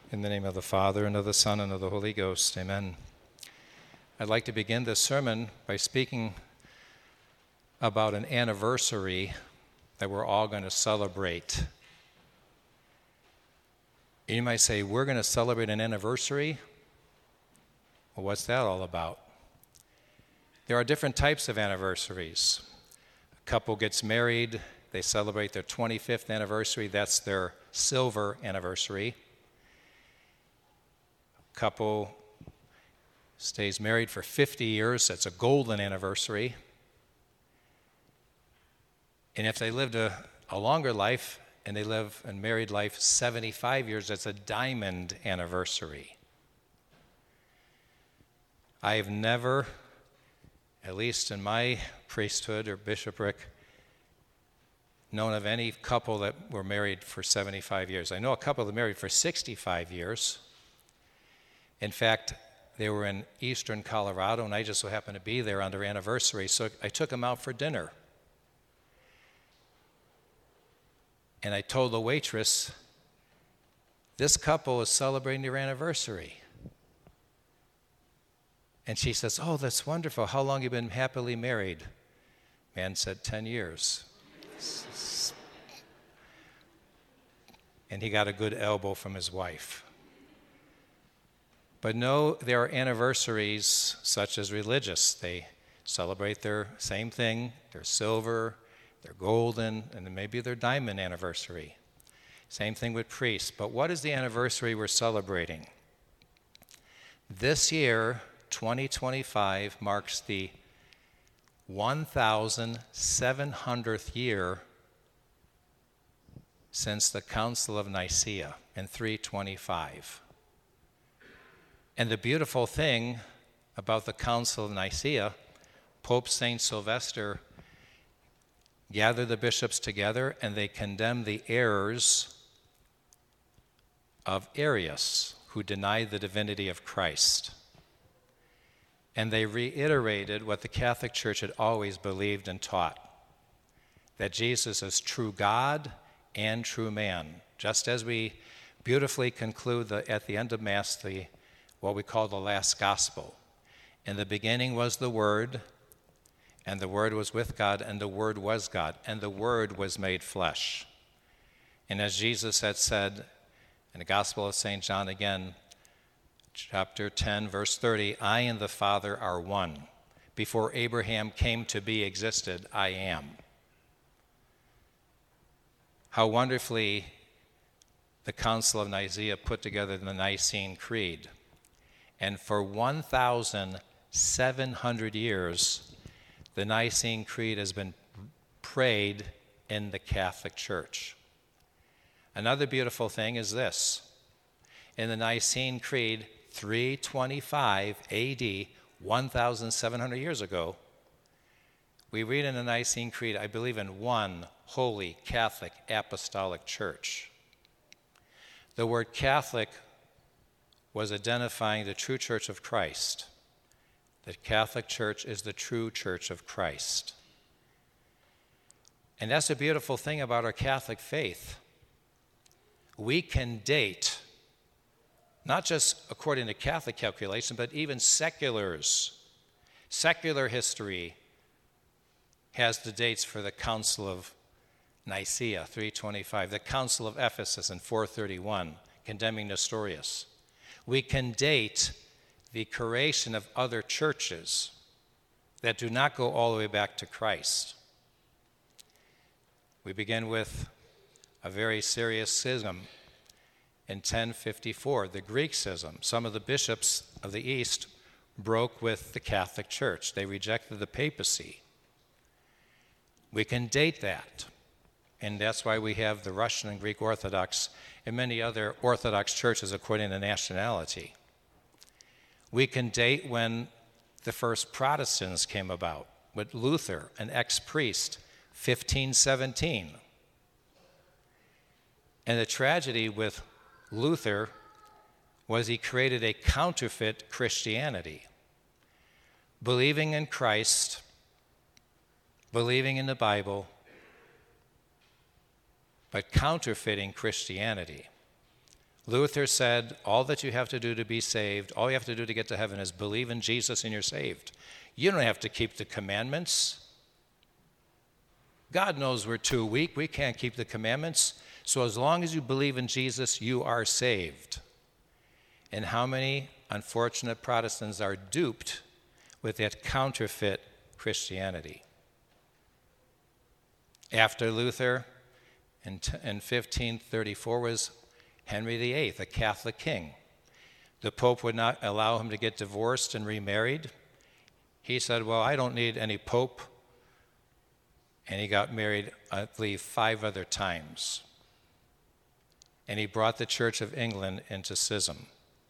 In the name of the Father, and of the Son, and of the Holy Ghost. Amen. I'd like to begin this sermon by speaking about an anniversary that we're all going to celebrate. You might say, we're going to celebrate an anniversary? Well, what's that all about? There are different types of anniversaries. A couple gets married, they celebrate their 25th anniversary, that's their silver anniversary. Couple stays married for 50 years, that's a golden anniversary. And if they lived a longer life and they live a married life 75 years, that's a diamond anniversary. I have never, at least in my priesthood or bishopric, known of any couple that were married for 75 years. I know a couple that married for 65 years. In fact, they were in eastern Colorado, and I just so happened to be there on their anniversary, so I took them out for dinner. And I told the waitress, this couple is celebrating their anniversary. And she says, oh, that's wonderful. How long have you been happily married? Man said, 10 years. And he got a good elbow from his wife. But no, there are anniversaries such as religious. They celebrate their same thing, their silver, their golden, and then maybe their diamond anniversary. Same thing with priests. But what is the anniversary we're celebrating? This year, 2025, marks the 1,700th year since the Council of Nicaea in 325. And the beautiful thing about the Council of Nicaea, Pope St. Sylvester gathered the bishops together and they condemned the errors of Arius, who denied the divinity of Christ. And they reiterated what the Catholic Church had always believed and taught, that Jesus is true God and true man. Just as we beautifully conclude at the end of Mass what we call the last gospel. In the beginning was the Word, and the Word was with God, and the Word was God, and the Word was made flesh. And as Jesus had said in the Gospel of St. John again, chapter 10, verse 30, I and the Father are one. Before Abraham came to be existed, I am. How wonderfully the Council of Nicaea put together the Nicene Creed. And for 1,700 years, the Nicene Creed has been prayed in the Catholic Church. Another beautiful thing is this. In the Nicene Creed, 325 AD, 1,700 years ago, we read in the Nicene Creed, I believe in one holy Catholic apostolic church. The word Catholic was identifying the true Church of Christ. The Catholic Church is the true Church of Christ. And that's a beautiful thing about our Catholic faith. We can date, not just according to Catholic calculation, but even seculars. Secular history has the dates for the Council of Nicaea, 325, the Council of Ephesus in 431, condemning Nestorius. We can date the creation of other churches that do not go all the way back to Christ. We begin with a very serious schism in 1054, the Greek schism. Some of the bishops of the East broke with the Catholic Church. They rejected the papacy. We can date that. And that's why we have the Russian and Greek Orthodox and many other Orthodox churches according to nationality. We can date when the first Protestants came about, with Luther, an ex-priest, 1517. And the tragedy with Luther was he created a counterfeit Christianity, believing in Christ, believing in the Bible, but counterfeiting Christianity. Luther said, all that you have to do to be saved, all you have to do to get to heaven is believe in Jesus and you're saved. You don't have to keep the commandments. God knows we're too weak. We can't keep the commandments. So as long as you believe in Jesus, you are saved. And how many unfortunate Protestants are duped with that counterfeit Christianity? After Luther, in 1534 was Henry VIII, a Catholic king. The Pope would not allow him to get divorced and remarried. He said, well, I don't need any Pope. And he got married, I believe, 5 other times. And he brought the Church of England into schism.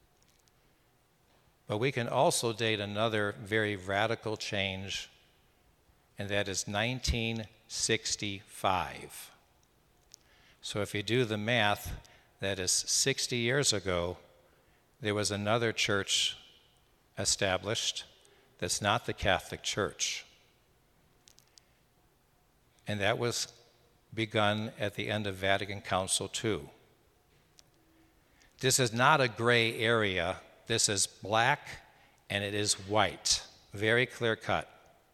But we can also date another very radical change, and that is 1965. So if you do the math, that is 60 years ago, there was another church established that's not the Catholic Church. And that was begun at the end of Vatican Council II. This is not a gray area. This is black and it is white, very clear cut.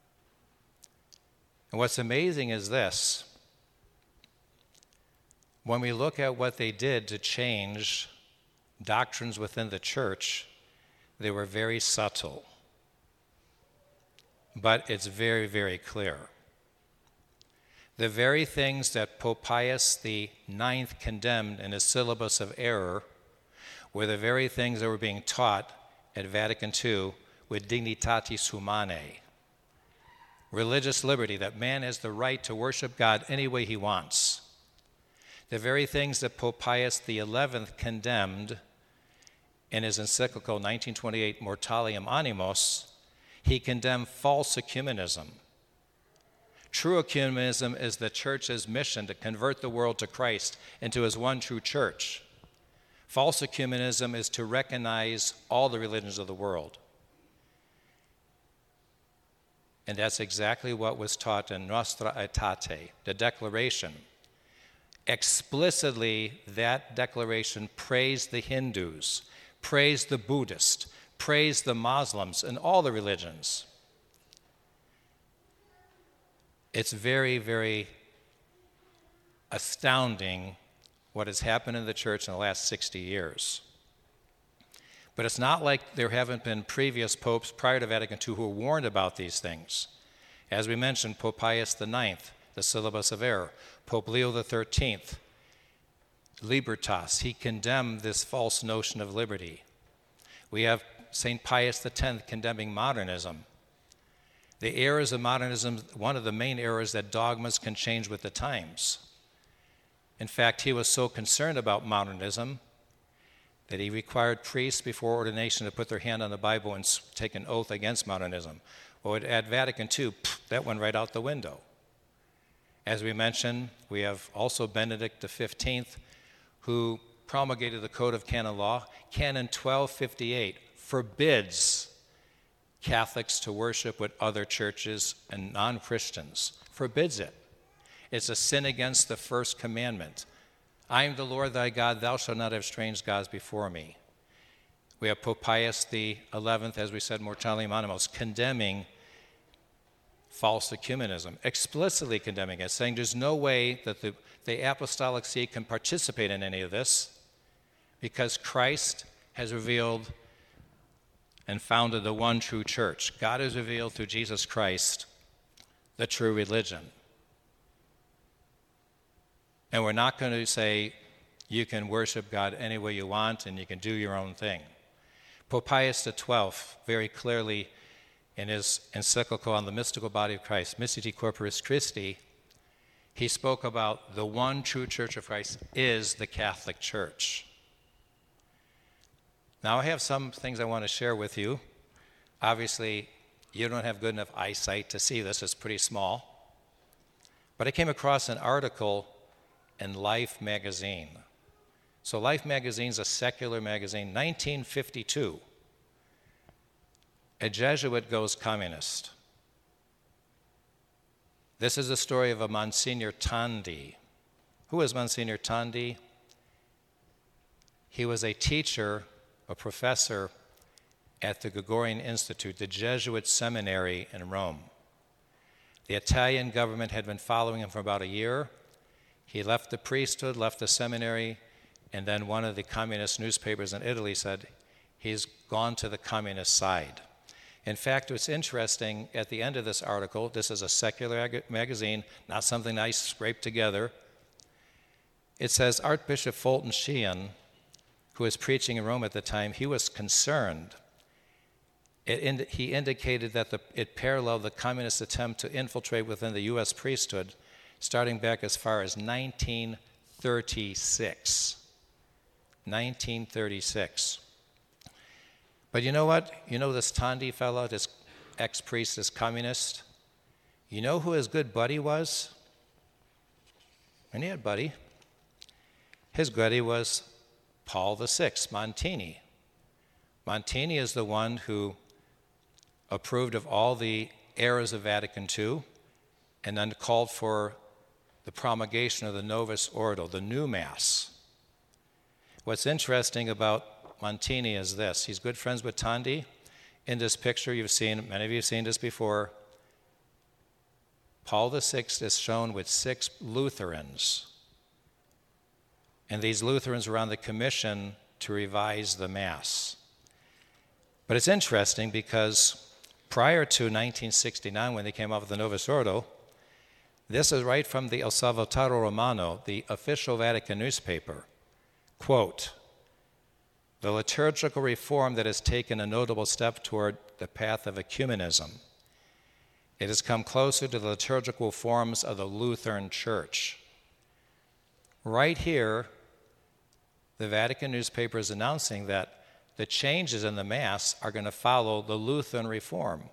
And what's amazing is this. When we look at what they did to change doctrines within the church, they were very subtle. But it's very, very clear. The very things that Pope Pius IX condemned in his syllabus of error were the very things that were being taught at Vatican II with Dignitatis Humanae. Religious liberty, that man has the right to worship God any way he wants. The very things that Pope Pius XI condemned in his encyclical 1928 Mortalium Animos, he condemned false ecumenism. True ecumenism is the church's mission to convert the world to Christ into his one true church. False ecumenism is to recognize all the religions of the world. And that's exactly what was taught in Nostra Aetate, the Declaration. Explicitly, that declaration praised the Hindus, praised the Buddhists, praised the Muslims, and all the religions. It's very, very astounding what has happened in the church in the last 60 years. But it's not like there haven't been previous popes prior to Vatican II who warned about these things. As we mentioned, Pope Pius IX, the syllabus of error. Pope Leo XIII, Libertas, he condemned this false notion of liberty. We have St. Pius X condemning modernism. The errors of modernism, one of the main errors that dogmas can change with the times. In fact, he was so concerned about modernism that he required priests before ordination to put their hand on the Bible and take an oath against modernism. Well, at Vatican II, that went right out the window. As we mentioned, we have also Benedict XV, who promulgated the Code of Canon Law. Canon 1258 forbids Catholics to worship with other churches and non-Christians. Forbids it. It's a sin against the first commandment. I am the Lord thy God, thou shalt not have strange gods before me. We have Pope Pius XI, as we said, Mortalium Animos, condemning false ecumenism, explicitly condemning it, saying there's no way that the Apostolic See can participate in any of this because Christ has revealed and founded the one true church. God has revealed through Jesus Christ the true religion. And we're not going to say you can worship God any way you want and you can do your own thing. Pope Pius XII very clearly in his encyclical on the mystical body of Christ, Mysticity Corporis Christi, he spoke about the one true church of Christ is the Catholic Church. Now I have some things I want to share with you. Obviously, you don't have good enough eyesight to see this. It's pretty small. But I came across an article in Life magazine. So Life magazine is a secular magazine, 1952. A Jesuit goes communist. This is the story of a Monsignor Tondi. Who is Monsignor Tondi? He was a teacher, a professor at the Gregorian Institute, the Jesuit seminary in Rome. The Italian government had been following him for about a year. He left the priesthood, left the seminary, and then one of the communist newspapers in Italy said, he's gone to the communist side. In fact, what's interesting, at the end of this article, this is a secular magazine, not something I scraped together. It says Archbishop Fulton Sheen, who was preaching in Rome at the time, he was concerned. He indicated that it paralleled the communist attempt to infiltrate within the U.S. priesthood, starting back as far as 1936. 1936. But you know what? You know this Tondi fellow, this ex-priest, this communist? You know who his good buddy was? And he had a buddy. His buddy was Paul VI, Montini. Montini is the one who approved of all the errors of Vatican II and then called for the promulgation of the Novus Ordo, the new Mass. What's interesting about Montini is this. He's good friends with Tondi. In this picture you've seen, many of you have seen this before, Paul VI is shown with 6 Lutherans. And these Lutherans were on the commission to revise the Mass. But it's interesting because prior to 1969, when they came up with the Novus Ordo, this is right from the Osservatore Romano, the official Vatican newspaper. Quote, "The liturgical reform that has taken a notable step toward the path of ecumenism. It has come closer to the liturgical forms of the Lutheran Church." Right here, the Vatican newspaper is announcing that the changes in the Mass are going to follow the Lutheran reform.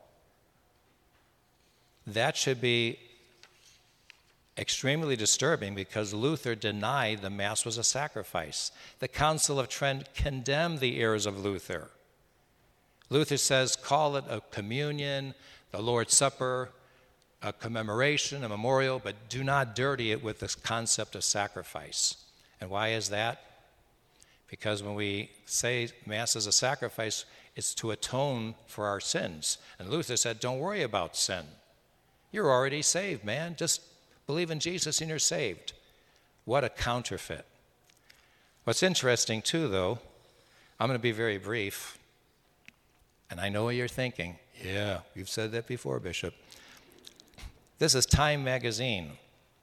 That should be extremely disturbing because Luther denied the Mass was a sacrifice. The Council of Trent condemned the errors of Luther. Luther says, call it a communion, the Lord's Supper, a commemoration, a memorial, but do not dirty it with this concept of sacrifice. And why is that? Because when we say Mass is a sacrifice, it's to atone for our sins. And Luther said, don't worry about sin. You're already saved, man. Just believe in Jesus and you're saved. What a counterfeit. What's interesting too, though, I'm going to be very brief, and I know what you're thinking. Yeah, you've said that before, Bishop. This is Time magazine,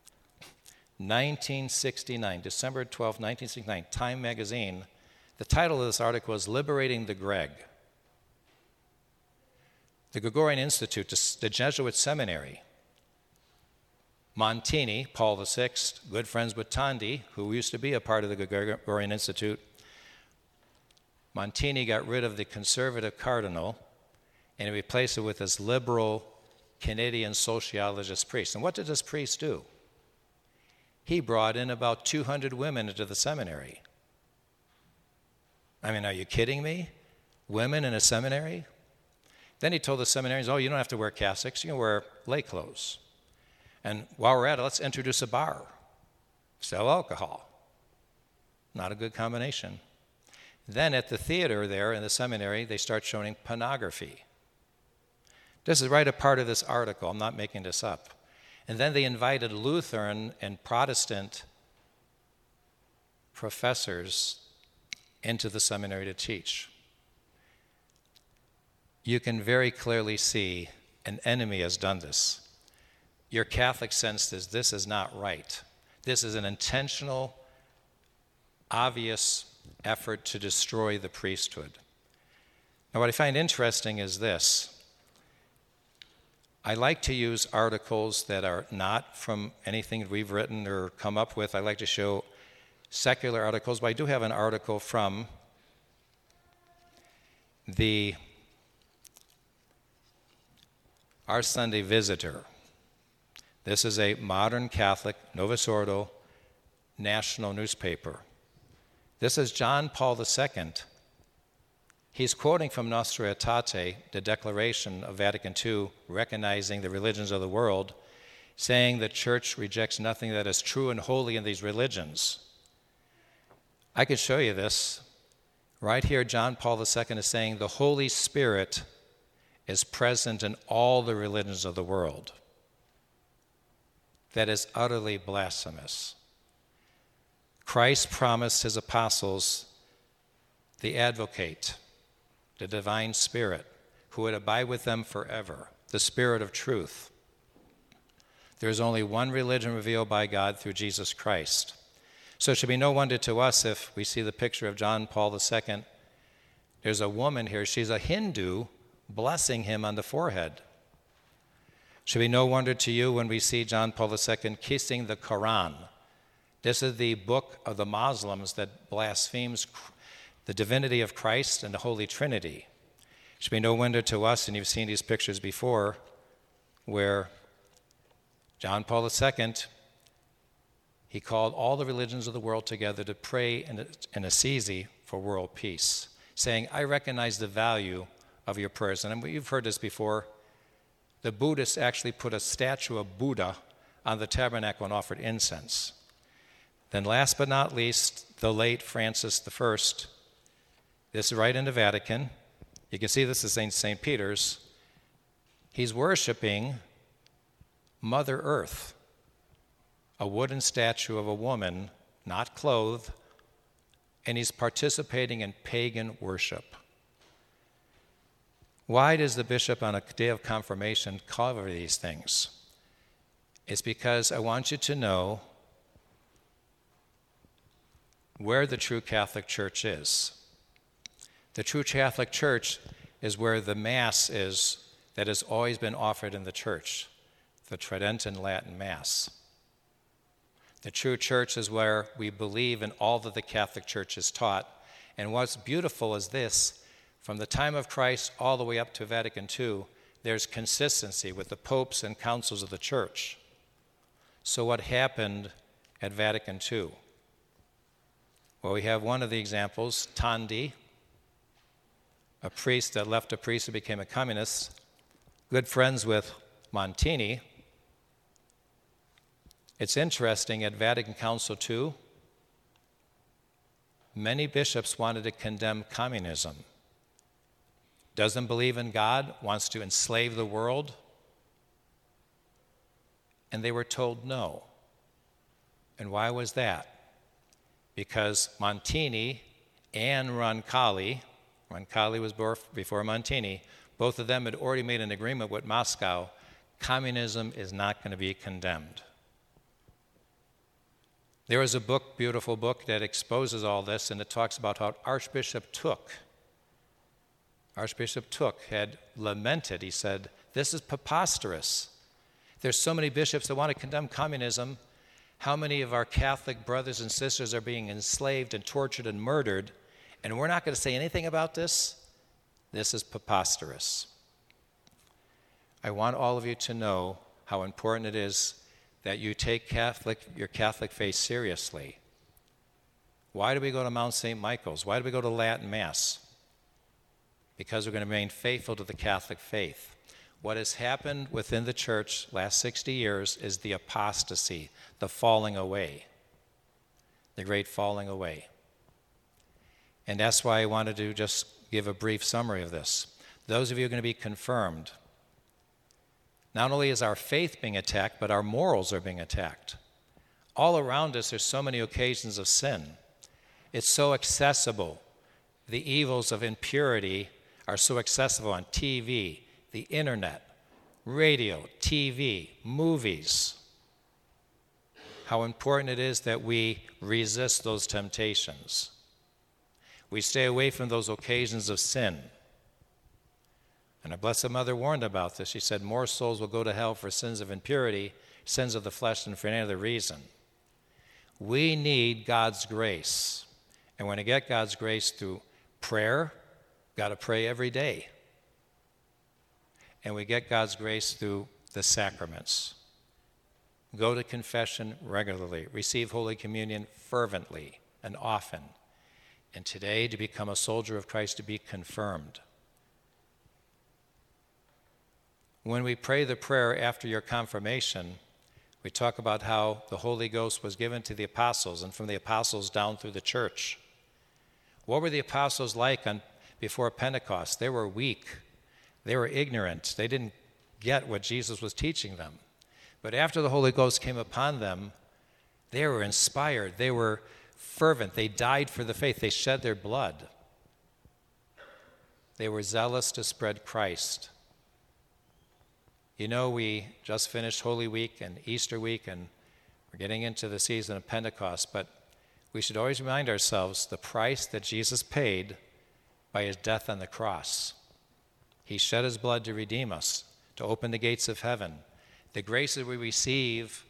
1969, December 12, 1969, Time magazine. The title of this article is Liberating the Greg. The Gregorian Institute, the Jesuit seminary, Montini, Paul VI, good friends with Tondi, who used to be a part of the Gregorian Institute. Montini got rid of the conservative cardinal and replaced it with this liberal Canadian sociologist priest. And what did this priest do? He brought in about 200 women into the seminary. I mean, are you kidding me? Women in a seminary? Then he told the seminarians, oh, you don't have to wear cassocks, you can wear lay clothes. And while we're at it, let's introduce a bar. Sell alcohol. Not a good combination. Then at the theater there in the seminary, they start showing pornography. This is right a part of this article. I'm not making this up. And then they invited Lutheran and Protestant professors into the seminary to teach. You can very clearly see an enemy has done this. Your Catholic sense is this is not right. This is an intentional, obvious effort to destroy the priesthood. Now, what I find interesting is this. I like to use articles that are not from anything we've written or come up with. I like to show secular articles, but I do have an article from Our Sunday Visitor. This is a modern Catholic Novus Ordo national newspaper. This is John Paul II. He's quoting from Nostra Aetate, the declaration of Vatican II, recognizing the religions of the world, saying the Church rejects nothing that is true and holy in these religions. I could show you this. Right here, John Paul II is saying the Holy Spirit is present in all the religions of the world. That is utterly blasphemous. Christ promised his apostles the advocate, the divine Spirit, who would abide with them forever, the Spirit of truth. There is only one religion revealed by God through Jesus Christ. So it should be no wonder to us if we see the picture of John Paul II. There's a woman here, she's a Hindu, blessing him on the forehead. It should be no wonder to you when we see John Paul II kissing the Quran. This is the book of the Muslims that blasphemes the divinity of Christ and the Holy Trinity. It should be no wonder to us, and you've seen these pictures before, where John Paul II, he called all the religions of the world together to pray in Assisi for world peace, saying, I recognize the value of your prayers. And you've heard this before. The Buddhists actually put a statue of Buddha on the tabernacle and offered incense. Then last but not least, the late Francis I. This is right in the Vatican. You can see this is St. Peter's. He's worshiping Mother Earth, a wooden statue of a woman, not clothed, and he's participating in pagan worship. Why does the bishop on a day of confirmation cover these things? It's because I want you to know where the true Catholic Church is. The true Catholic Church is where the Mass is that has always been offered in the church, the Tridentine Latin Mass. The true church is where we believe in all that the Catholic Church has taught. And what's beautiful is this: from the time of Christ all the way up to Vatican II, there's consistency with the popes and councils of the church. So what happened at Vatican II? Well, we have one of the examples, Tondi, a priest that left a priest and became a communist, good friends with Montini. It's interesting, at Vatican Council II, many bishops wanted to condemn communism. Doesn't believe in God, wants to enslave the world. And they were told no. And why was that? Because Montini and Roncalli was before Montini, both of them had already made an agreement with Moscow. Communism is not going to be condemned. There is a book, beautiful book, that exposes all this, and it talks about how Archbishop Took had lamented. He said, this is preposterous. There's so many bishops that want to condemn communism. How many of our Catholic brothers and sisters are being enslaved and tortured and murdered, and we're not going to say anything about this? This is preposterous. I want all of you to know how important it is that you take your Catholic faith seriously. Why do we go to Mount St. Michael's? Why do we go to Latin Mass? Because we're going to remain faithful to the Catholic faith. What has happened within the church last 60 years is the apostasy, the falling away, the great falling away. And that's why I wanted to just give a brief summary of this. Those of you who are going to be confirmed, not only is our faith being attacked, but our morals are being attacked. All around us, there's so many occasions of sin. It's so accessible. The evils of impurity are so accessible on TV, the internet, radio, TV, movies. How important it is that we resist those temptations. We stay away from those occasions of sin. And our Blessed Mother warned about this. She said, more souls will go to hell for sins of impurity, sins of the flesh, than for any other reason. We need God's grace. And when we get God's grace through prayer, got to pray every day. And we get God's grace through the sacraments. Go to confession regularly. Receive Holy Communion fervently and often. And today, to become a soldier of Christ, to be confirmed. When we pray the prayer after your confirmation, we talk about how the Holy Ghost was given to the apostles and from the apostles down through the church. What were the apostles like before Pentecost? They were weak. They were ignorant. They didn't get what Jesus was teaching them. But after the Holy Ghost came upon them, they were inspired. They were fervent. They died for the faith. They shed their blood. They were zealous to spread Christ. You know, we just finished Holy Week and Easter week, and we're getting into the season of Pentecost, but we should always remind ourselves the price that Jesus paid by his death on the cross. He shed his blood to redeem us, to open the gates of heaven. The graces we receive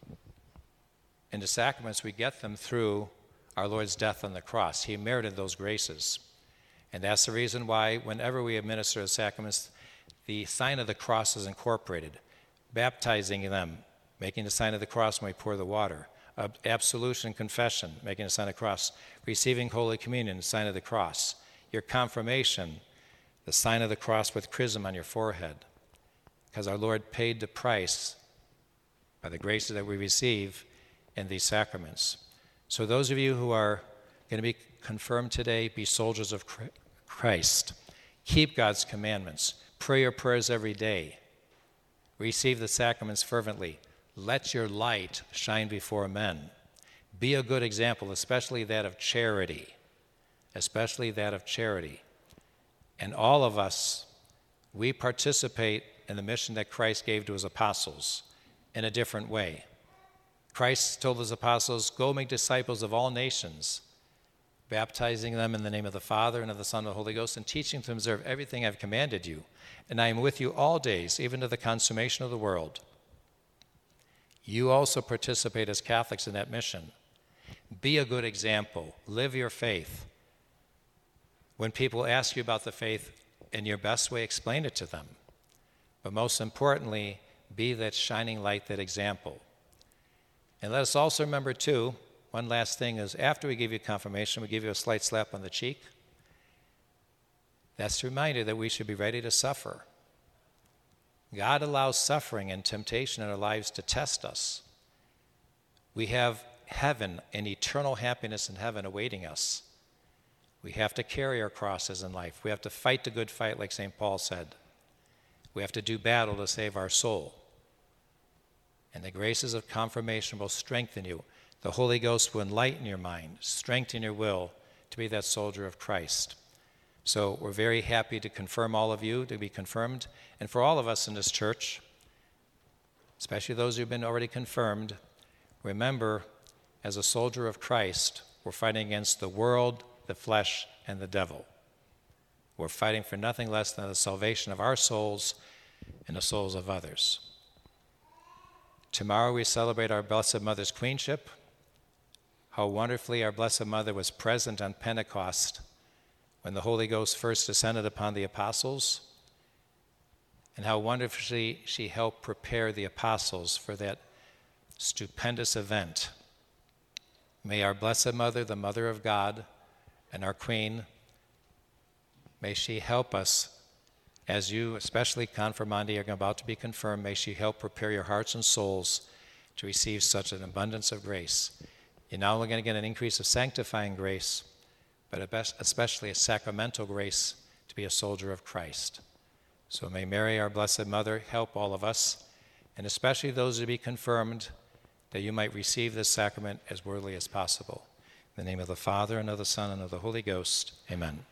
in the sacraments, we get them through our Lord's death on the cross. He merited those graces. And that's the reason why whenever we administer the sacraments, the sign of the cross is incorporated. Baptizing them, making the sign of the cross when we pour the water. Absolution and confession, making the sign of the cross. Receiving Holy Communion, the sign of the cross. Your confirmation, the sign of the cross with chrism on your forehead. Because our Lord paid the price by the graces that we receive in these sacraments. So those of you who are going to be confirmed today, be soldiers of Christ. Keep God's commandments. Pray your prayers every day. Receive the sacraments fervently. Let your light shine before men. Be a good example, especially that of charity. Especially that of charity. And all of us, we participate in the mission that Christ gave to his apostles in a different way. Christ told his apostles, go make disciples of all nations, baptizing them in the name of the Father and of the Son and of the Holy Ghost, and teaching them to observe everything I've commanded you. And I am with you all days, even to the consummation of the world. You also participate as Catholics in that mission. Be a good example. Live your faith. When people ask you about the faith, in your best way, explain it to them. But most importantly, be that shining light, that example. And let us also remember, too, one last thing is after we give you confirmation, we give you a slight slap on the cheek. That's a reminder that we should be ready to suffer. God allows suffering and temptation in our lives to test us. We have heaven and eternal happiness in heaven awaiting us. We have to carry our crosses in life. We have to fight the good fight, like St. Paul said. We have to do battle to save our soul. And the graces of confirmation will strengthen you. The Holy Ghost will enlighten your mind, strengthen your will to be that soldier of Christ. So we're very happy to confirm all of you, to be confirmed. And for all of us in this church, especially those who've been already confirmed, remember, as a soldier of Christ, we're fighting against the world, the flesh, and the devil. We're fighting for nothing less than the salvation of our souls and the souls of others. Tomorrow we celebrate our Blessed Mother's queenship. How wonderfully our Blessed Mother was present on Pentecost when the Holy Ghost first descended upon the apostles, and how wonderfully she helped prepare the apostles for that stupendous event. May our Blessed Mother, the Mother of God, and our Queen, may she help us as you, especially confirmandi, are about to be confirmed. May she help prepare your hearts and souls to receive such an abundance of grace. You're not only going to get an increase of sanctifying grace, but especially a sacramental grace to be a soldier of Christ. So may Mary, our Blessed Mother, help all of us, and especially those to be confirmed, that you might receive this sacrament as worthily as possible. In the name of the Father, and of the Son, and of the Holy Ghost, amen.